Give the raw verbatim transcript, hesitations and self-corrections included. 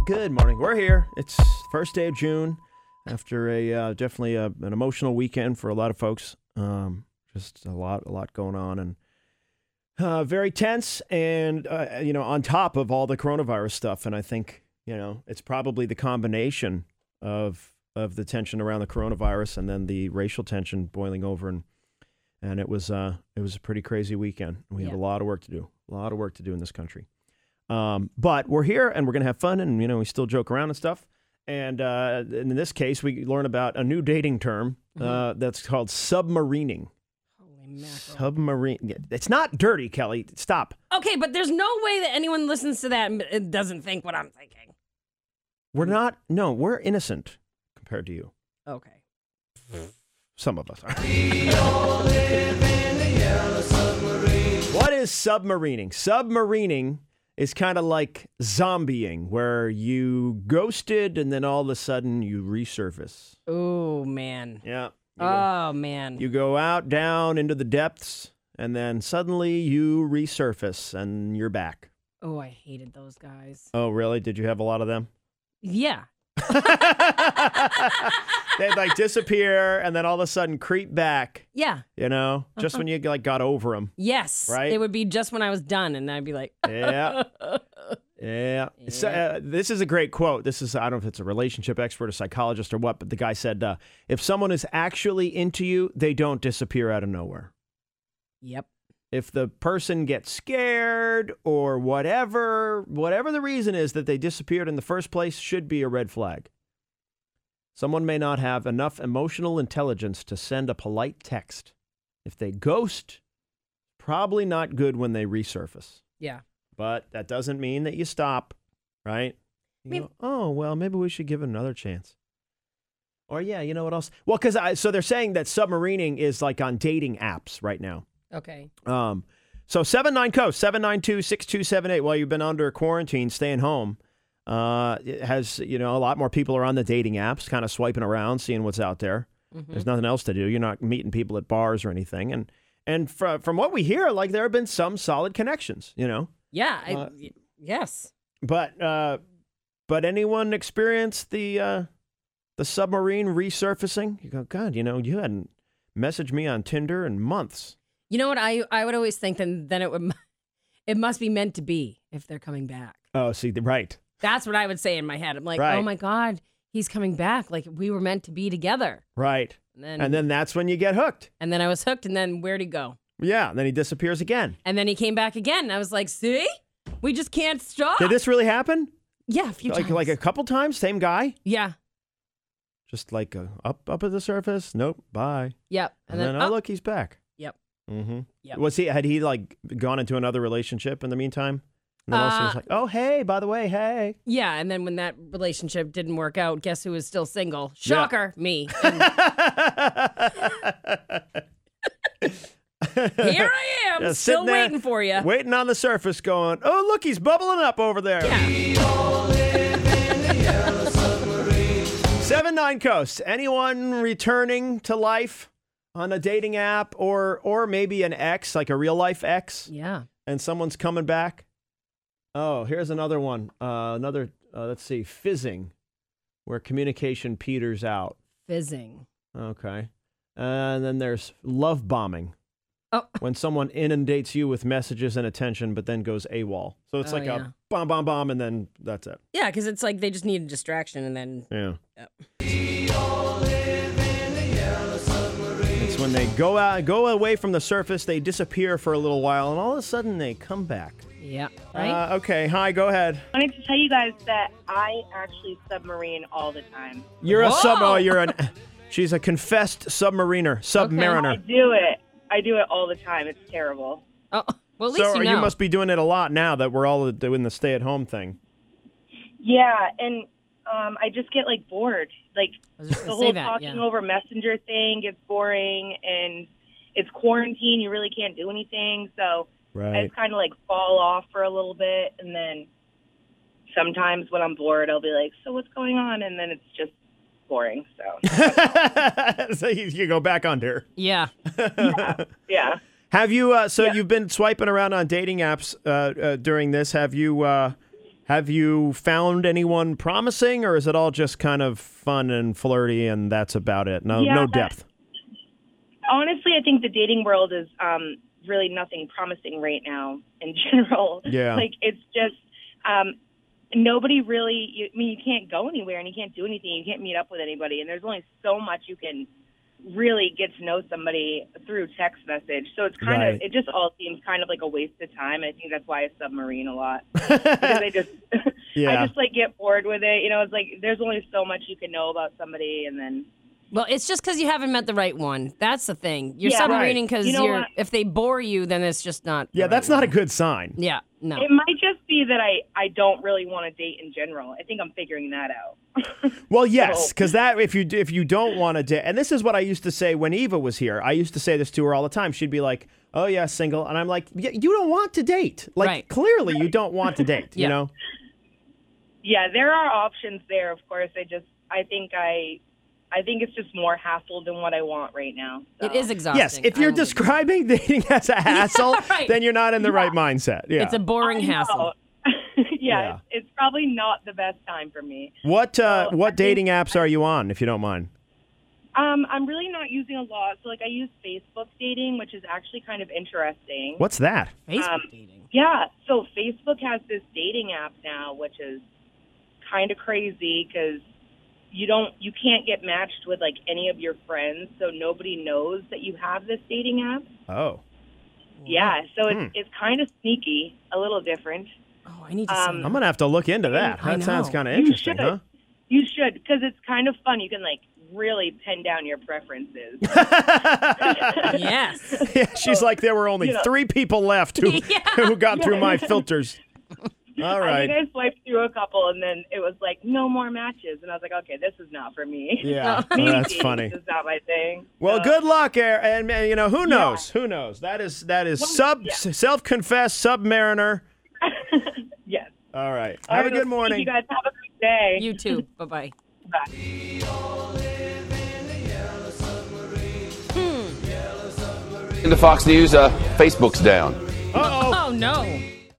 Good morning. We're here. It's first day of June after a uh, definitely a, an emotional weekend for a lot of folks. Um, just a lot, a lot going on, and uh, very tense. And uh, you know, on top of all the coronavirus stuff, and I think you know it's probably the combination of of the tension around the coronavirus and then the racial tension boiling over, and and it was uh, it was a pretty crazy weekend. We have Yeah. a lot of work to do. A lot of work to do in this country. Um, but we're here and we're going to have fun, and, you know, we still joke around and stuff. And uh, in this case, we learn about a new dating term uh, Mm-hmm. that's called submarining. Holy mackerel. Submarine. It's not dirty, Kelly. Stop. Okay, but there's no way that anyone listens to that and it doesn't think what I'm thinking. We're not. No, we're innocent compared to you. Okay. Some of us are. What is submarining? Submarining is kind of like zombieing, where you ghosted and then all of a sudden you resurface. Oh, man. Yeah. You go, Oh, man. you go out, down into the depths, and then suddenly you resurface and you're back. Oh, I hated those guys. Oh, really? Did you have a lot of them? Yeah. They'd like disappear and then all of a sudden creep back, Yeah. you know, just when you like got over them. Yes. Right? It would be just when I was done, and I'd be like, Yeah. Yeah. So, uh, this is a great quote. This is, I don't know if it's a relationship expert, a psychologist, or what, but the guy said, uh, if someone is actually into you, they don't disappear out of nowhere. Yep. If the person gets scared or whatever, whatever the reason is that they disappeared in the first place, should be a red flag. Someone may not have enough emotional intelligence to send a polite text. If they ghost, probably not good when they resurface. Yeah. But that doesn't mean that you stop, right? You Maybe- go, oh, well, maybe we should give it another chance. Or, yeah, you know what else? Well, because I so they're saying that submarining is like on dating apps right now. Okay. Um, so seven nine Coast, seven nine two, six two seven eight, while you've been under quarantine, staying home, uh, it has, you know, a lot more people are on the dating apps, kind of swiping around, seeing what's out there. Mm-hmm. There's nothing else to do. You're not meeting people at bars or anything. And and fr- from what we hear, like there have been some solid connections, you know. Yeah. I, Uh, y- yes. But uh, but anyone experienced the uh, the submarine resurfacing? You go, God, you know, you hadn't messaged me on Tinder in months. You know what? I I would always think then then it would it must be meant to be if they're coming back. Oh, see, the- right. That's what I would say in my head. I'm like, Right. oh my God, he's coming back. Like we were meant to be together. Right. And then And then that's when you get hooked. and then I was hooked, and then where'd he go? Yeah, and then he disappears again. And then he came back again. And I was like, see? We just can't stop. Did this really happen? Yeah, a few Like times. like a couple times, same guy? yeah. Just like uh, up up at the surface. Nope, bye. Yep. And, then, oh, look, he's back. Yep. Mm-hmm. Yep. Was he had he like gone into another relationship in the meantime? And then also Uh, was like, oh hey, by the way, hey. Yeah, and then when that relationship didn't work out, guess who was still single? Yeah. Shocker, me. And here I am, Just still sitting there, waiting for you. Waiting on the surface, going, oh look, he's bubbling up over there. Yeah. Seven Nine Coast. Anyone returning to life on a dating app, or or maybe an ex, like a real life ex, Yeah. and someone's coming back? Oh, here's another one. Uh, another. Uh, let's see, fizzing, where communication peters out. Fizzing. Okay, and then there's love bombing. Oh. When someone inundates you with messages and attention, but then goes AWOL. So it's Oh, like yeah. a bomb, bomb, bomb, and then that's it. Yeah, because it's like they just need a distraction, and then Yeah. Yep. It's when they go out, go away from the surface, they disappear for a little while, and all of a sudden they come back. yeah, right. Uh, okay, hi, go ahead. I wanted to tell you guys that I actually submarine all the time. You're a Whoa! sub. Oh, you're an. She's a confessed submariner, I submariner. do it. I do it all the time. It's terrible. oh, well, at least So you know. must be doing it a lot now that we're all doing the stay-at-home thing. Yeah, and um, I just get like bored. Like I was just the gonna say whole that. talking Yeah. over Messenger thing gets boring, and it's quarantine. You really can't do anything, so I Right. just kind of like fall off for a little bit, and then sometimes when I'm bored, I'll be like, "So what's going on?" And then it's just boring. So So you, you go back under. Yeah. yeah. Have you? Uh, so Yeah. you've been swiping around on dating apps uh, uh, during this. Have you? Uh, Have you found anyone promising, or is it all just kind of fun and flirty, and that's about it? No, Yeah. no depth. Honestly, I think the dating world is um, really nothing promising right now in general. Yeah. Like, it's just um, nobody really, you, I mean, you can't go anywhere and you can't do anything. You can't meet up with anybody. And there's only so much you can really get to know somebody through text message. So it's kind Right. of, it just all seems kind of like a waste of time. I think that's why I submarine a lot. Because I just, Yeah. I just like get bored with it. You know, it's like there's only so much you can know about somebody, and then Well, it's just because you haven't met the right one. That's the thing. You're Yeah. submarining because You know you're. what? If they bore you, then it's just not. the Yeah, right that's not a one. good sign. Yeah, no. it might just be that I, I don't really want to date in general. I think I'm figuring that out. Well, yes, So- because that if you if you don't want to date, and this is what I used to say when Eva was here. I used to say this to her all the time. She'd be like, "Oh yeah, single," and I'm like, yeah, "You don't want to date. Like Right. clearly, you don't want to date. You Yeah. know." Yeah, there are options there, of course. I just, I think I, I think it's just more hassle than what I want right now. So. It is exhausting. Yes, if I you're will give you- describing dating as a hassle, right. then you're not in the right mindset. Yeah. It's a boring I know. hassle. yeah, Yeah. It's, it's probably not the best time for me. what uh, So, I what think- dating apps are you on, if you don't mind? Um, I'm really not using a lot. So, like, I use Facebook dating, which is actually kind of interesting. What's that? Facebook Um, dating. Yeah, so Facebook has this dating app now, which is kind of crazy because you don't, you can't get matched with like any of your friends, so nobody knows that you have this dating app. Oh, Yeah, so it's Hmm. it's kind of sneaky, a little different. Oh, I need to um, see. I'm gonna have to look into that. I That sounds know. kind of You interesting, should. huh? You should, because it's kind of fun. You can like really pin down your preferences. Yes. Yeah, she's like, there were only You know. three people left who Yeah. who got through my filters. All I right. think I swiped through a couple, and then it was like no more matches, and I was like, okay, this is not for me. Yeah, Maybe well, that's dating funny. is not my thing. Well, So- good luck, Air, and, and you know who knows? Who knows? That is that is sub yeah. self-confessed submariner. Yes. All right. All Have a right, good well, morning. You guys have a good day. You too. Bye bye. Bye. In the Fox News, uh, Facebook's down. Uh oh. Oh no.